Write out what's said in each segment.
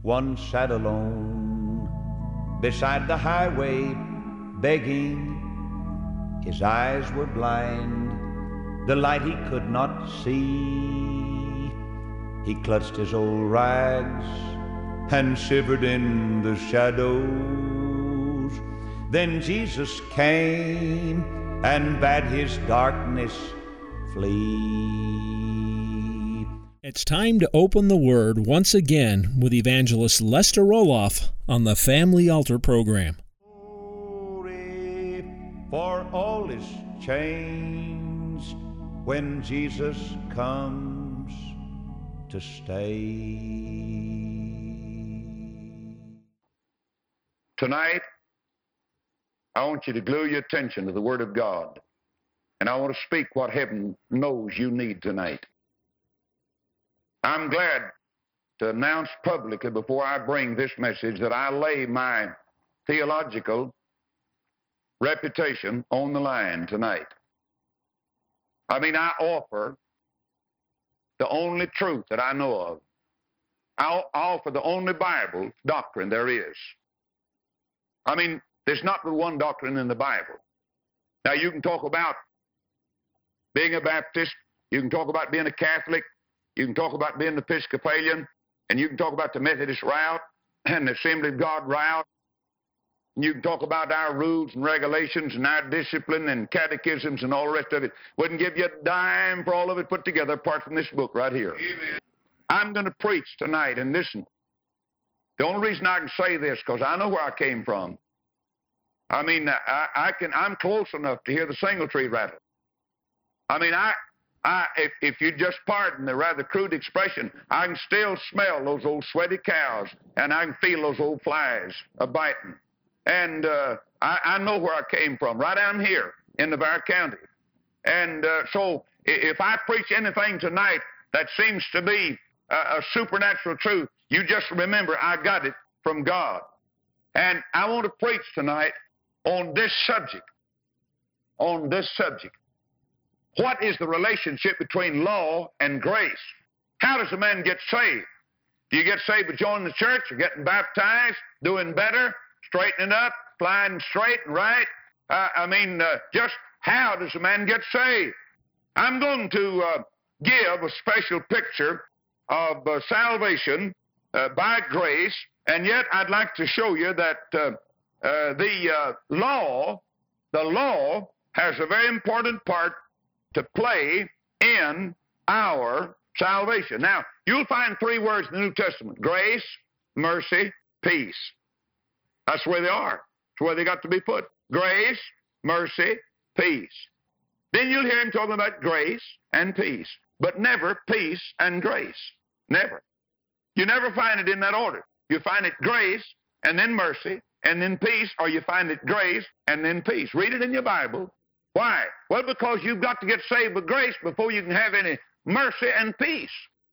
one sat alone beside the highway, begging. His eyes were blind, the light he could not see. He clutched his old rags and shivered in the shadows. Then Jesus came and bade his darkness flee. It's time to open the Word once again with Evangelist Lester Roloff on the Family Altar program. Glory, for all is changed when Jesus comes to stay. Tonight, I want you to glue your attention to the Word of God, and I want to speak what heaven knows you need tonight. I'm glad to announce publicly before I bring this message that I lay my theological reputation on the line tonight. I mean, I offer the only truth that I know of. I offer the only Bible doctrine there is. I mean, there's not but one doctrine in the Bible. Now, you can talk about being a Baptist, you can talk about being a Catholic, you can talk about being an Episcopalian, and you can talk about the Methodist route and the Assembly of God route. And you can talk about our rules and regulations and our discipline and catechisms and all the rest of it. Wouldn't give you a dime for all of it put together apart from this book right here. Amen. I'm going to preach tonight, and listen. The only reason I can say this because I know where I came from. I mean, I'm close enough to hear the single tree rattle. I mean, if you just pardon the rather crude expression, I can still smell those old sweaty cows, and I can feel those old flies a-biting. And I know where I came from, right down here in Navarre County. And so if I preach anything tonight that seems to be a supernatural truth, you just remember I got it from God. And I want to preach tonight on this subject. On this subject. What is the relationship between law and grace? How does a man get saved? Do you get saved by joining the church or getting baptized, doing better, straightening up, flying straight and right? Just how does a man get saved? I'm going to give a special picture of salvation by grace, and yet I'd like to show you that the law has a very important part to play in our salvation. Now, you'll find three words in the New Testament: grace, mercy, peace. That's where they are. That's where they got to be put. Grace, mercy, peace. Then you'll hear him talking about grace and peace, but never peace and grace. Never. You never find it in that order. You find it grace and then mercy and then peace, or you find it grace and then peace. Read it in your Bible. Why? Well, because you've got to get saved with grace before you can have any mercy and peace.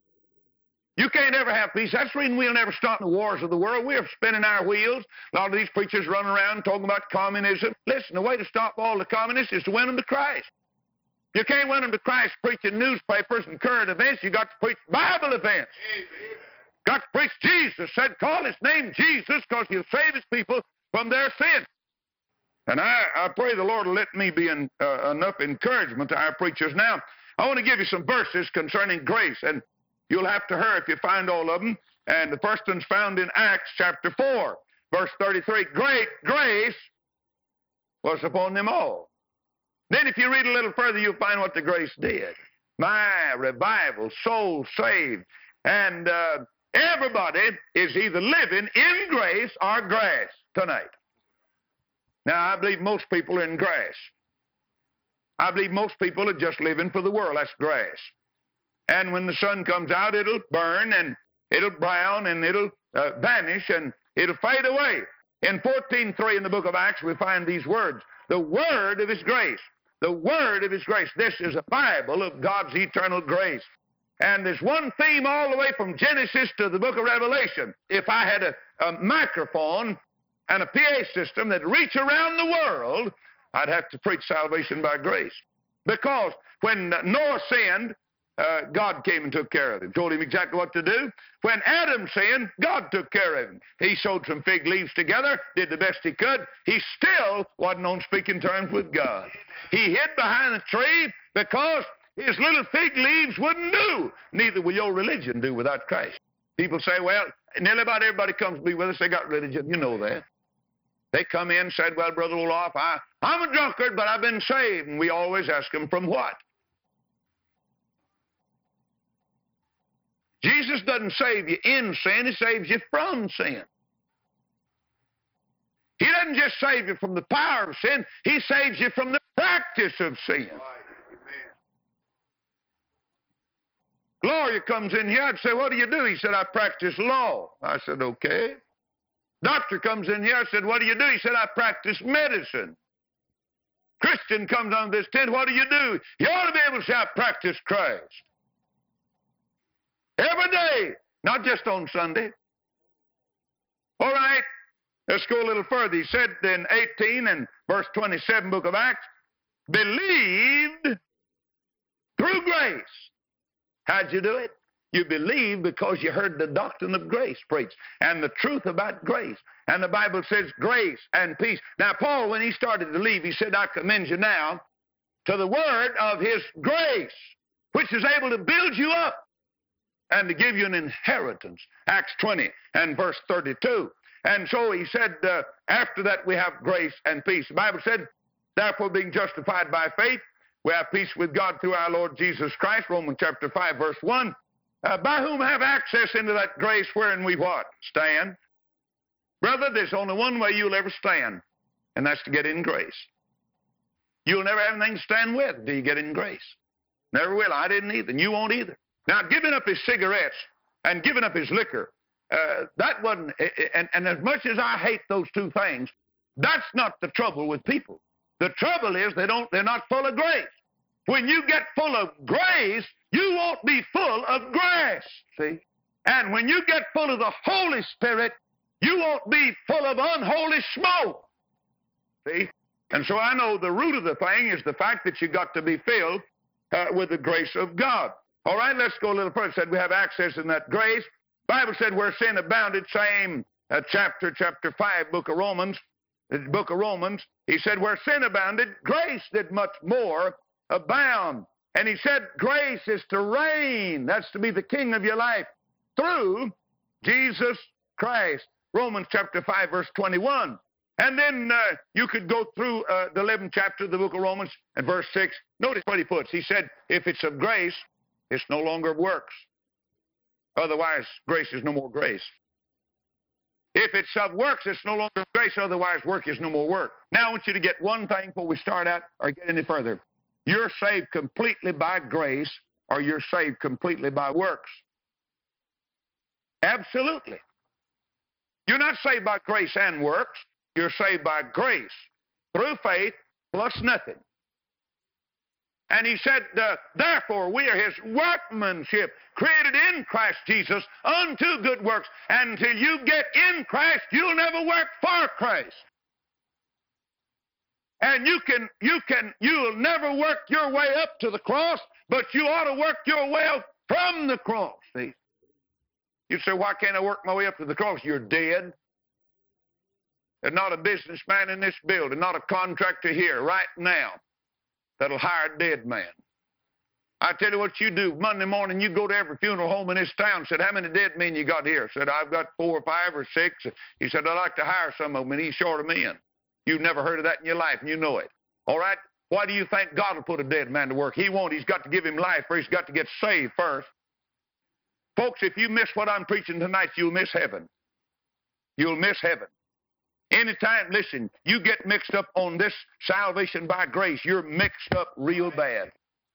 You can't ever have peace. That's the reason we'll never stop the wars of the world. We're spinning our wheels. A lot of these preachers running around talking about communism. Listen, the way to stop all the communists is to win them to Christ. You can't win them to Christ preaching newspapers and current events. You got to preach Bible events. Got to preach Jesus. Said, call his name Jesus because he'll save his people from their sins. And I pray the Lord will let me be enough encouragement to our preachers. Now, I want to give you some verses concerning grace, and you'll have to hurry if you find all of them. And the first one's found in Acts chapter 4, verse 33. Great grace was upon them all. Then if you read a little further, you'll find what the grace did. My revival, soul saved. And everybody is either living in grace or grass tonight. Now, I believe most people are in grass. I believe most people are just living for the world. That's grass. And when the sun comes out, it'll burn, and it'll brown, and it'll vanish, and it'll fade away. In 14:3 in the book of Acts, we find these words: the word of his grace. The word of his grace. This is a Bible of God's eternal grace. And there's one theme all the way from Genesis to the book of Revelation. If I had a microphone and a PA system that reach around the world, I'd have to preach salvation by grace. Because when Noah sinned, God came and took care of him, told him exactly what to do. When Adam sinned, God took care of him. He sewed some fig leaves together, did the best he could. He still wasn't on speaking terms with God. He hid behind a tree because his little fig leaves wouldn't do. Neither will your religion do without Christ. People say, well, nearly about everybody comes to be with us, they got religion. You know that. They come in and said, well, Brother Olaf, I'm a drunkard, but I've been saved. And we always ask them, from what? Jesus doesn't save you in sin, he saves you from sin. He doesn't just save you from the power of sin, he saves you from the practice of sin. Lawyer comes in here, I'd say, what do you do? He said, I practice law. I said, okay. Doctor comes in here, I said, what do you do? He said, I practice medicine. Christian comes under this tent, what do you do? You ought to be able to say, I practice Christ. Every day, not just on Sunday. All right, let's go a little further. He said in 18 and verse 27, book of Acts, believed through grace. How'd you do it? You believed because you heard the doctrine of grace preached and the truth about grace. And the Bible says grace and peace. Now, Paul, when he started to leave, he said, I commend you now to the word of his grace, which is able to build you up and to give you an inheritance. Acts 20 and verse 32. And so he said, after that we have grace and peace. The Bible said, therefore being justified by faith, we have peace with God through our Lord Jesus Christ, Romans chapter 5, verse 1, by whom have access into that grace wherein we what? Stand. Brother, there's only one way you'll ever stand, and that's to get in grace. You'll never have anything to stand with till you get in grace. Never will. I didn't either, and you won't either. Now, giving up his cigarettes and giving up his liquor, that wasn't, and as much as I hate those two things, that's not the trouble with people. The trouble is they're not full of grace. When you get full of grace, you won't be full of grace, see? And when you get full of the Holy Spirit, you won't be full of unholy smoke, see? And so I know the root of the thing is the fact that you got to be filled with the grace of God. All right, let's go a little further. It said we have access in that grace. The Bible said where sin abounded, same chapter 5, book of Romans. He said where sin abounded, grace did much more abound. And he said grace is to reign. That's to be the king of your life through Jesus Christ. Romans chapter 5, verse 21. And then you could go through the 11th chapter of the book of Romans and verse 6. Notice what he puts. He said, if it's of grace, it's no longer of works. Otherwise, grace is no more grace. If it's of works, it's no longer grace. Otherwise, work is no more work. Now, I want you to get one thing before we start out or get any further. You're saved completely by grace, or you're saved completely by works. Absolutely. You're not saved by grace and works. You're saved by grace through faith plus nothing. And he said, therefore, we are his workmanship, created in Christ Jesus unto good works. And until you get in Christ, you'll never work for Christ. And you'll never work your way up to the cross, but you ought to work your way up from the cross. See? You say, why can't I work my way up to the cross? You're dead. There's not a businessman in this building, not a contractor here right now that'll hire a dead man. I tell you what you do. Monday morning, you go to every funeral home in this town. Said, how many dead men you got here? Said, I've got 4 or 5 or 6. He said, I'd like to hire some of them, and he's short of men. You've never heard of that in your life, and you know it. All right? Why do you think God will put a dead man to work? He won't. He's got to give him life first. He's got to get saved first. Folks, if you miss what I'm preaching tonight, you'll miss heaven. You'll miss heaven. Anytime, listen, you get mixed up on this salvation by grace, you're mixed up real bad.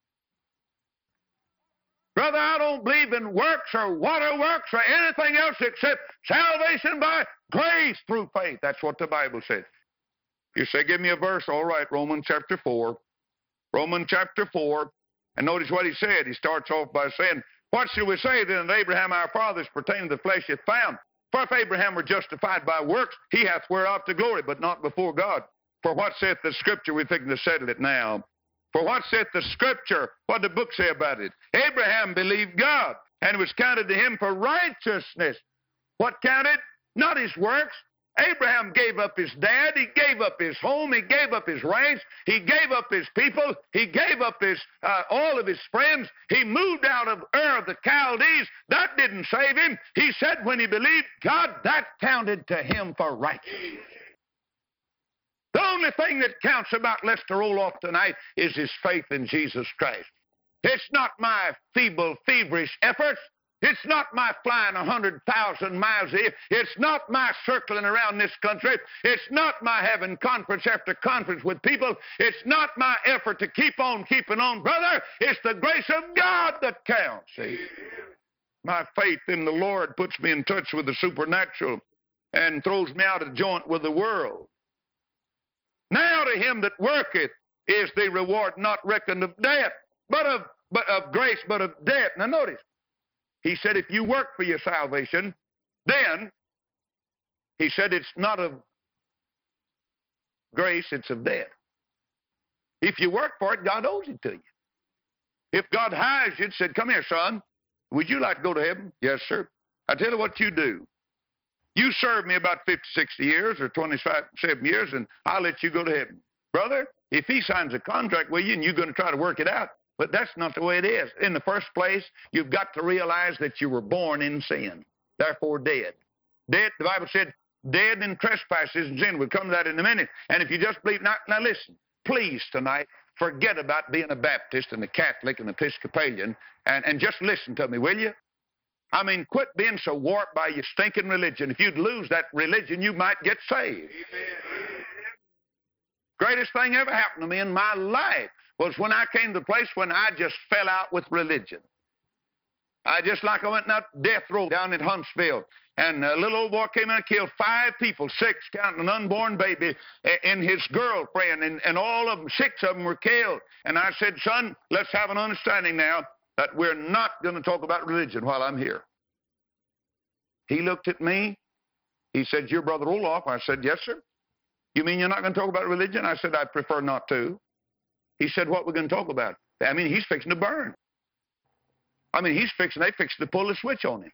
Brother, I don't believe in works or waterworks or anything else except salvation by grace through faith. That's what the Bible says. You say, give me a verse. All right, Romans chapter 4. Romans chapter 4. And notice what he said. He starts off by saying, what shall we say then that Abraham our fathers pertaining to the flesh hath found? For if Abraham were justified by works, he hath whereof to glory, but not before God. For what saith the Scripture? We think to settle it now. For what saith the Scripture? What did the book say about it? Abraham believed God, and it was counted to him for righteousness. What counted? Not his works. Abraham gave up his dad. He gave up his home. He gave up his ranks. He gave up his people. He gave up all of his friends. He moved out of Ur of the Chaldees. That didn't save him. He said when he believed God, that counted to him for righteousness. The only thing that counts about Lester Roloff tonight is his faith in Jesus Christ. It's not my feeble, feverish efforts. It's not my flying 100,000 miles a year. It's not my circling around this country. It's not my having conference after conference with people. It's not my effort to keep on keeping on, brother. It's the grace of God that counts. See? My faith in the Lord puts me in touch with the supernatural and throws me out of joint with the world. Now to him that worketh is the reward not reckoned of debt, but of grace, but of debt. Now notice, he said if you work for your salvation, then, he said it's not of grace, it's of debt. If you work for it, God owes it to you. If God hires you and said, come here, son, would you like to go to heaven? Yes, sir. I tell you what you do. You serve me about 50, 60 years or 27 years, and I'll let you go to heaven. Brother, if he signs a contract with you and you're going to try to work it out, but that's not the way it is. In the first place, you've got to realize that you were born in sin, therefore dead. Dead, the Bible said, dead in trespasses and sin. We'll come to that in a minute. And if you just believe, now listen, please tonight, forget about being a Baptist and a Catholic and Episcopalian, and just listen to me, will you? I mean, quit being so warped by your stinking religion. If you'd lose that religion, you might get saved. Amen. Greatest thing ever happened to me in my life was when I came to the place when I just fell out with religion. I went in that death row down at Huntsville, and a little old boy came in and killed 5 people, 6, counting an unborn baby, and his girlfriend, and all of them, 6 of them were killed. And I said, son, let's have an understanding now that we're not going to talk about religion while I'm here. He looked at me. He said, you're Brother Roloff. I said, yes, sir. You mean you're not going to talk about religion? I said, I'd prefer not to. He said, what we're going to talk about? I mean, he's fixing to burn. I mean, they fixing to pull the switch on him.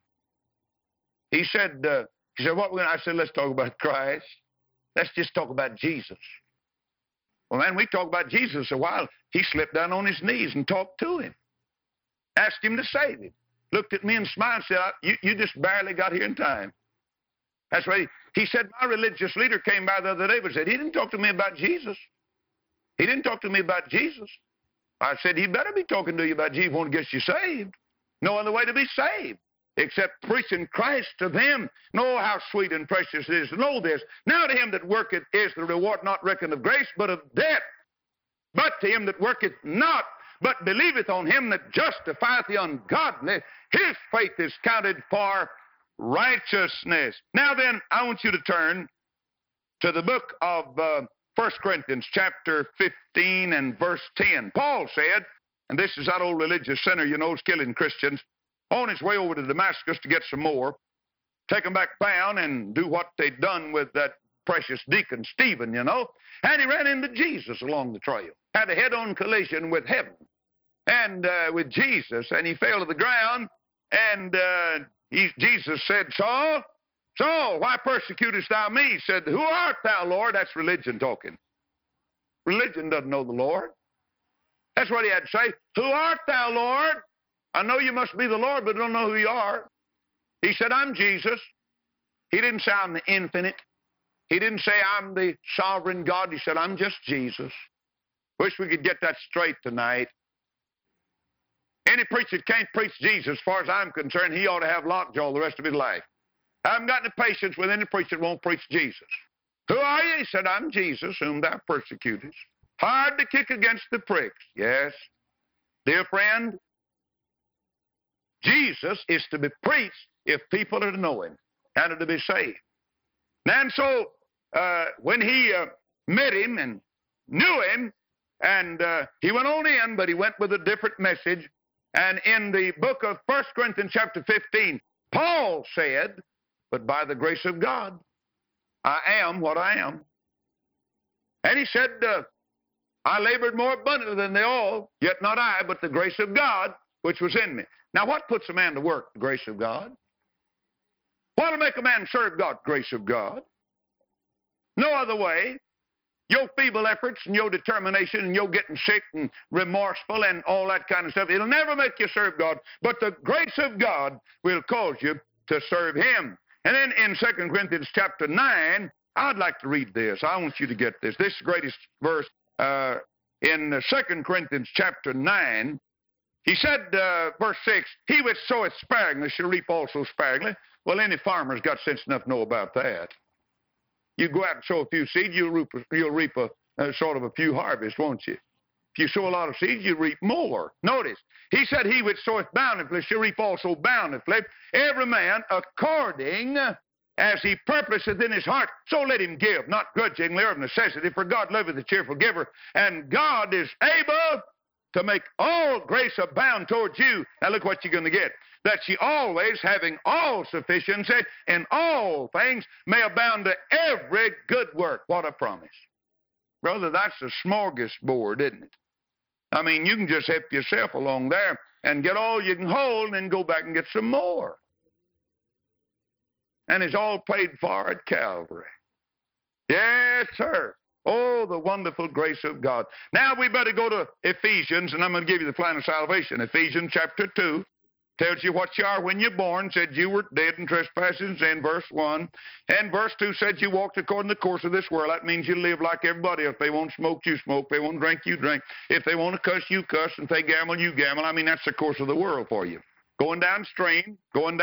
He said, what we're going to, I said, let's talk about Christ. Let's just talk about Jesus. Well, man, we talked about Jesus a while. He slipped down on his knees and talked to him. Asked him to save him. Looked at me and smiled and said, you just barely got here in time. That's right. He said, my religious leader came by the other day and said, he didn't talk to me about Jesus. He didn't talk to me about Jesus. I said, he better be talking to you about Jesus. He won't get you saved. No other way to be saved except preaching Christ to them. Know how sweet and precious it is to know this. Now to him that worketh is the reward not reckoned of grace, but of debt. But to him that worketh not, but believeth on him that justifieth the ungodly, his faith is counted for righteousness. Now then, I want you to turn to the book of 1 Corinthians chapter 15 and verse 10. Paul said, and this is that old religious sinner, you know, is killing Christians, on his way over to Damascus to get some more, take them back bound and do what they'd done with that precious deacon Stephen, you know. And he ran into Jesus along the trail, had a head-on collision with heaven and with Jesus, and he fell to the ground, and Jesus said, Saul, Saul, why persecutest thou me? He said, who art thou, Lord? That's religion talking. Religion doesn't know the Lord. That's what he had to say. Who art thou, Lord? I know you must be the Lord, but I don't know who you are. He said, I'm Jesus. He didn't say I'm the infinite. He didn't say I'm the sovereign God. He said, I'm just Jesus. Wish we could get that straight tonight. Any preacher that can't preach Jesus, as far as I'm concerned, he ought to have lockjaw the rest of his life. I haven't got any patience with any preacher that won't preach Jesus. Who are you? He said, I'm Jesus, whom thou persecutest. Hard to kick against the pricks. Yes. Dear friend, Jesus is to be preached if people are to know him and are to be saved. And so when he met him and knew him, and he went on in, but he went with a different message. And in the book of 1 Corinthians chapter 15, Paul said, but by the grace of God, I am what I am. And he said, I labored more abundantly than they all, yet not I, but the grace of God which was in me. Now, what puts a man to work? The grace of God. What will make a man serve God? Grace of God. No other way. Your feeble efforts and your determination and your getting sick and remorseful and all that kind of stuff, it'll never make you serve God. But the grace of God will cause you to serve Him. And then in 2 Corinthians chapter 9, I'd like to read this. I want you to get this. This is the greatest verse in 2 Corinthians chapter 9. He said, verse 6, he which soweth sparingly shall reap also sparingly. Well, any farmer's got sense enough to know about that. You go out and sow a few seeds, you'll reap a sort of a few harvests, won't you? If you sow a lot of seeds, you reap more. Notice, he said, he which soweth bountifully shall reap also bountifully. Every man according as he purposeth in his heart, so let him give, not grudgingly or of necessity, for God loveth the cheerful giver. And God is able to make all grace abound towards you. Now look what you're going to get. That ye always, having all sufficiency in all things, may abound to every good work. What a promise. Brother, that's a smorgasbord, isn't it? I mean, you can just help yourself along there and get all you can hold and then go back and get some more. And it's all paid for at Calvary. Yes, sir. Oh, the wonderful grace of God. Now we better go to Ephesians, and I'm going to give you the plan of salvation. Ephesians chapter 2 tells you what you are when you're born, said you were dead in trespasses and sin, verse 1. And verse 2 said you walked according to the course of this world. That means you live like everybody. If they won't smoke, you smoke. If they won't drink, you drink. If they want to cuss, you cuss. If they gamble, you gamble. I mean, that's the course of the world for you. Going downstream.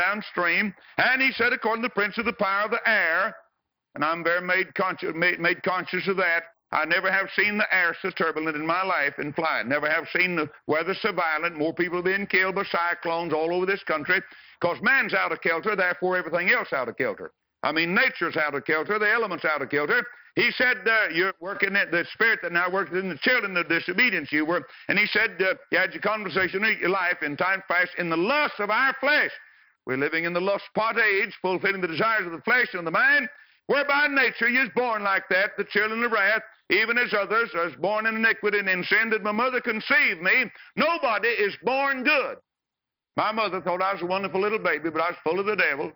And he said, according to the prince of the power of the air, and I'm very made conscious of that. I never have seen the air so turbulent in my life in flying. Never have seen the weather so violent. More people being killed by cyclones all over this country. Because man's out of kilter, therefore everything else out of kilter. I mean, nature's out of kilter, the elements out of kilter. He said, you're working in the spirit that now works in the children of disobedience you were. And he said, you had your conversation in your life in time past in the lust of our flesh. We're living in the lust pot age, fulfilling the desires of the flesh and the mind, whereby nature is born like that, the children of wrath, even as others are born in iniquity and in sin, did my mother conceive me. Nobody is born good. My mother thought I was a wonderful little baby, but I was full of the devil.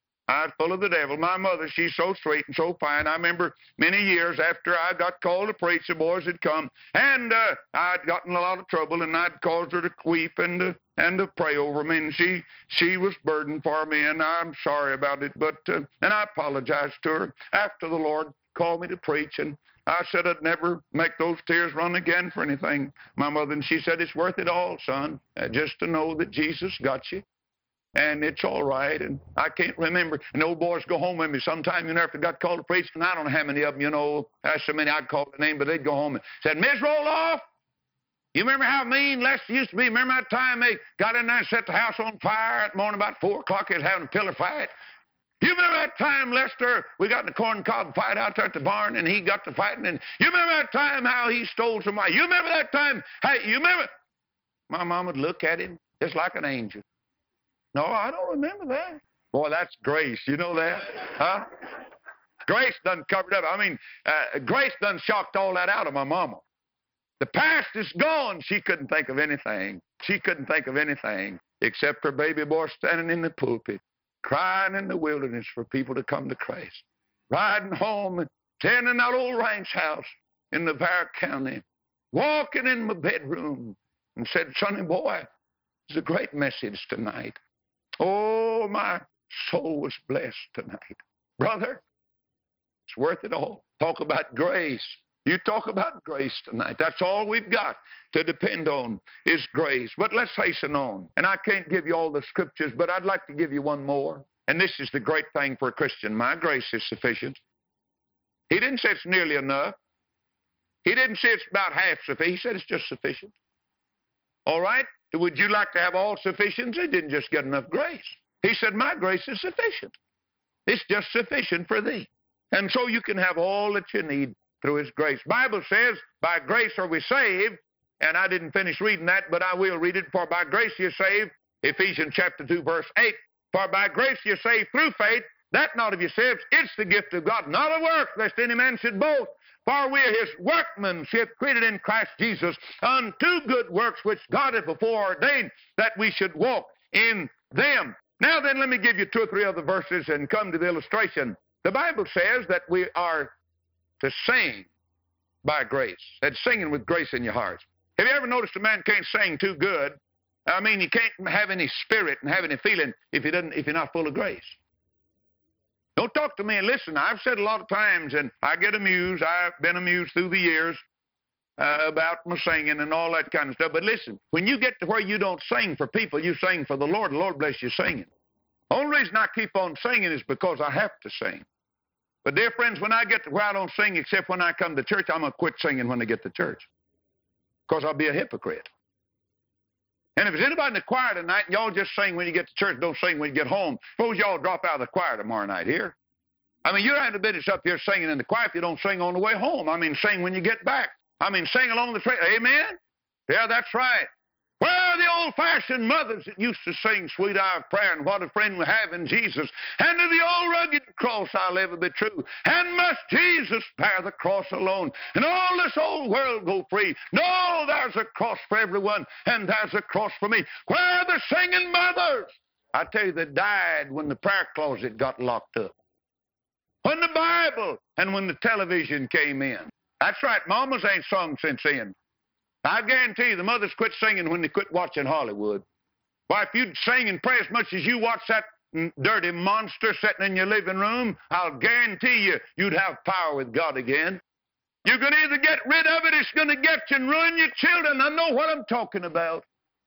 My mother, she's so sweet and so fine. I remember many years after I got called to preach, the boys had come, and I'd gotten in a lot of trouble, and I'd caused her to weep and to pray over me, and she was burdened for me, and I'm sorry about it, but and I apologized to her after the Lord called me to preach, and I said I'd never make those tears run again for anything, my mother, and she said, it's worth it all, son, just to know that Jesus got you. And it's all right, and I can't remember. And the old boys go home with me sometime, after I got called to preach, and I don't know how many of them, there's so many I'd call the name, but they'd go home and said, Miss Roloff, you remember how mean Lester used to be? Remember that time they got in there and set the house on fire at morning about 4 o'clock, they was having a pillar fight? You remember that time, Lester, we got in a corn cob fight out there at the barn, and he got to fighting, and you remember that time how he stole some money? You remember that time? Hey, you remember? My mom would look at him just like an angel. No, I don't remember that. Boy, that's grace. You know that? Huh? Grace done covered up. I mean, grace done shocked all that out of my mama. The past is gone. She couldn't think of anything. She couldn't think of anything except her baby boy standing in the pulpit, crying in the wilderness for people to come to Christ. Riding home and standing in that old ranch house in Navarre County, walking in my bedroom and said, Sonny boy, it's a great message tonight. Oh, my soul was blessed tonight. Brother, it's worth it all. Talk about grace. You talk about grace tonight. That's all we've got to depend on is grace. But let's hasten on. And I can't give you all the scriptures, but I'd like to give you one more. And this is the great thing for a Christian. My grace is sufficient. He didn't say it's nearly enough. He didn't say it's about half sufficient. He said it's just sufficient. All right? Would you like to have all sufficiency? He didn't just get enough grace. He said, my grace is sufficient. It's just sufficient for thee. And so you can have all that you need through his grace. Bible says, by grace are we saved. And I didn't finish reading that, but I will read it. For by grace you're saved. Ephesians chapter 2, verse 8. For by grace you're saved through faith, that not of yourselves. It's the gift of God, not of works, lest any man should boast. For we are his workmanship, created in Christ Jesus, unto good works which God hath before ordained that we should walk in them. Now then, let me give you 2 or 3 other verses and come to the illustration. The Bible says that we are to sing by grace. That's singing with grace in your hearts. Have you ever noticed a man can't sing too good? I mean, you can't have any spirit and have any feeling if you're not full of grace. Don't talk to me and listen. I've said a lot of times, and I get amused. I've been amused through the years about my singing and all that kind of stuff. But listen, when you get to where you don't sing for people, you sing for the Lord. The Lord bless you singing. The only reason I keep on singing is because I have to sing. But dear friends, when I get to where I don't sing except when I come to church, I'm going to quit singing when I get to church, because I'll be a hypocrite. And if there's anybody in the choir tonight, and y'all just sing when you get to church, don't sing when you get home, suppose y'all drop out of the choir tomorrow night here. I mean, you don't have the business up here singing in the choir if you don't sing on the way home. I mean, sing when you get back. I mean, sing along the trail. Amen? Yeah, that's right. Where are the old-fashioned mothers that used to sing Sweet Hour of Prayer and What a Friend We Have in Jesus? And to the old rugged cross I'll ever be true. And must Jesus bear the cross alone? And all this old world go free? No, there's a cross for everyone, and there's a cross for me. Where are the singing mothers? I tell you, they died when the prayer closet got locked up, when the Bible and when the television came in. That's right, mamas ain't sung since then. I guarantee you the mothers quit singing when they quit watching Hollywood. Why, if you'd sing and pray as much as you watch that dirty monster sitting in your living room, I'll guarantee you you'd have power with God again. You can either get rid of it, it's going to get you and ruin your children. I know what I'm talking about.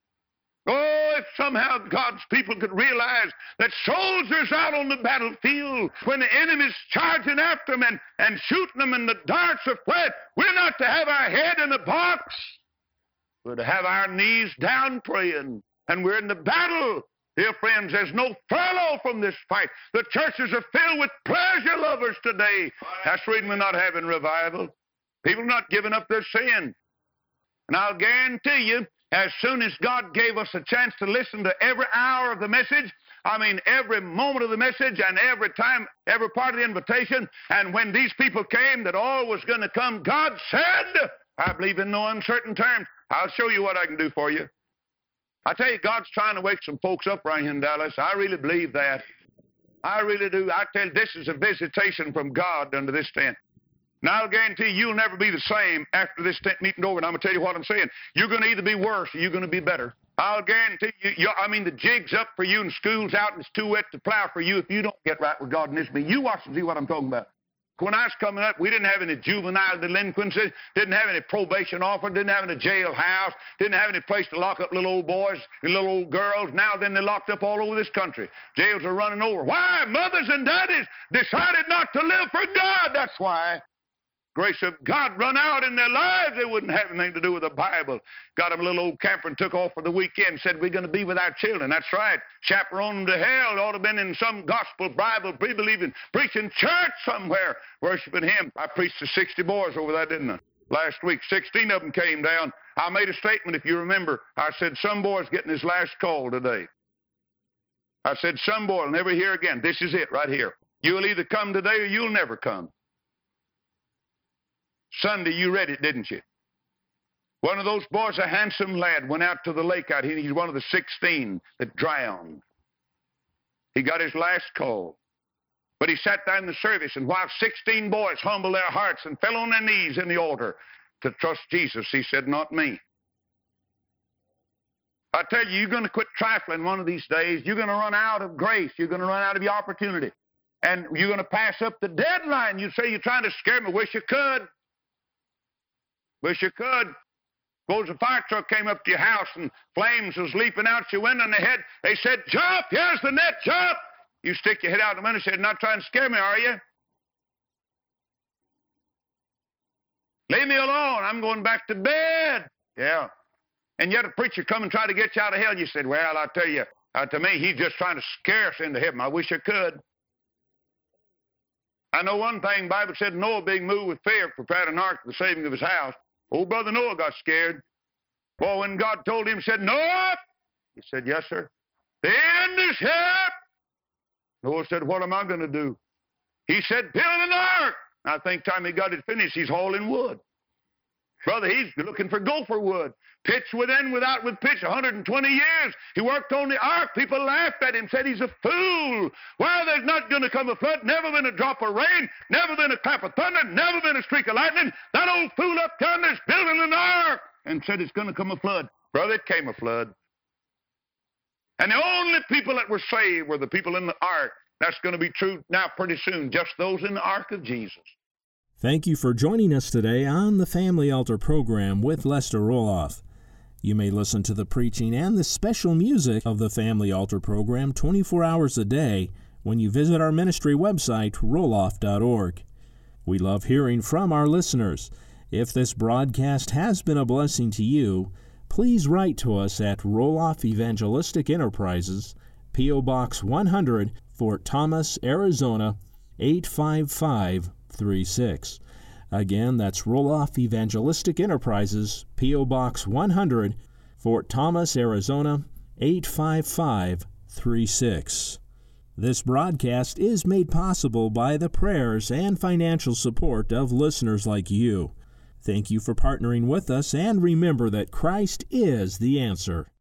Oh, if somehow God's people could realize that soldiers out on the battlefield, when the enemy's charging after them and shooting them and the darts are fled, we're not to have our head in a box. We're to have our knees down praying. And we're in the battle. Dear friends, there's no furlough from this fight. The churches are filled with pleasure lovers today. That's the reason we're not having revival. People are not giving up their sin. And I'll guarantee you, as soon as God gave us a chance to listen to every hour of the message, I mean every moment of the message and every time, every part of the invitation, and when these people came that all was going to come, God said, I believe in no uncertain terms, I'll show you what I can do for you. I tell you, God's trying to wake some folks up right here in Dallas. I really believe that. I really do. I tell you, this is a visitation from God under this tent. Now, I'll guarantee you'll never be the same after this tent meeting over. And I'm going to tell you what I'm saying. You're going to either be worse or you're going to be better. I'll guarantee you, the jig's up for you and school's out and it's too wet to plow for you if you don't get right with God in this meeting. You watch and see what I'm talking about. When I was coming up, we didn't have any juvenile delinquencies, didn't have any probation offer, didn't have any jailhouse, didn't have any place to lock up little old boys and little old girls. Now then, they're locked up all over this country. Jails are running over. Why? Mothers and daddies decided not to live for God. That's why. Grace of God run out in their lives. They wouldn't have anything to do with the Bible. Got them a little old camper and took off for the weekend. Said, we're going to be with our children. That's right. Chaperone them to hell. It ought to have been in some gospel, Bible, pre-believing, preaching church somewhere, worshiping Him. I preached to 60 boys over there, didn't I? Last week, 16 of them came down. I made a statement, if you remember. I said, some boy's getting his last call today. I said, some boy will never hear again. This is it right here. You'll either come today or you'll never come. Sunday, you read it, didn't you? One of those boys, a handsome lad, went out to the lake out here. He's one of the 16 that drowned. He got his last call. But he sat down in the service, and while 16 boys humbled their hearts and fell on their knees in the altar to trust Jesus, he said, not me. I tell you, you're going to quit trifling one of these days. You're going to run out of grace. You're going to run out of your opportunity. And you're going to pass up the deadline. You say, you're trying to scare me. Wish you could. Wish you could. Suppose a fire truck came up to your house and flames was leaping out your window and they said, jump, here's the net, jump. You stick your head out the window and said, not trying to scare me, are you? Leave me alone. I'm going back to bed. Yeah. And yet a preacher come and try to get you out of hell. You said, well, I tell you, to me, he's just trying to scare us into heaven. I wish I could. I know one thing, the Bible said Noah being moved with fear prepared an ark for the saving of his house. Old brother Noah got scared. Well, when God told him, said, Noah, he said, yes, sir. The end is here. Noah said, what am I going to do? He said, build an ark. I think time he got it finished, he's hauling wood. Brother, he's looking for gopher wood. Pitch within, without, with pitch, 120 years. He worked on the ark. People laughed at him, said he's a fool. Well, there's not going to come a flood. Never been a drop of rain. Never been a clap of thunder. Never been a streak of lightning. That old fool up yonder's building an ark and said it's going to come a flood. Brother, it came a flood. And the only people that were saved were the people in the ark. That's going to be true now pretty soon, just those in the ark of Jesus. Thank you for joining us today on the Family Altar program with Lester Roloff. You may listen to the preaching and the special music of the Family Altar program 24 hours a day when you visit our ministry website, roloff.org. We love hearing from our listeners. If this broadcast has been a blessing to you, please write to us at Roloff Evangelistic Enterprises, P.O. Box 100, Fort Thomas, Arizona, 85536. Again, that's Roloff Evangelistic Enterprises, P.O. Box 100, Fort Thomas, Arizona, 85536. This broadcast is made possible by the prayers and financial support of listeners like you. Thank you for partnering with us, and remember that Christ is the answer.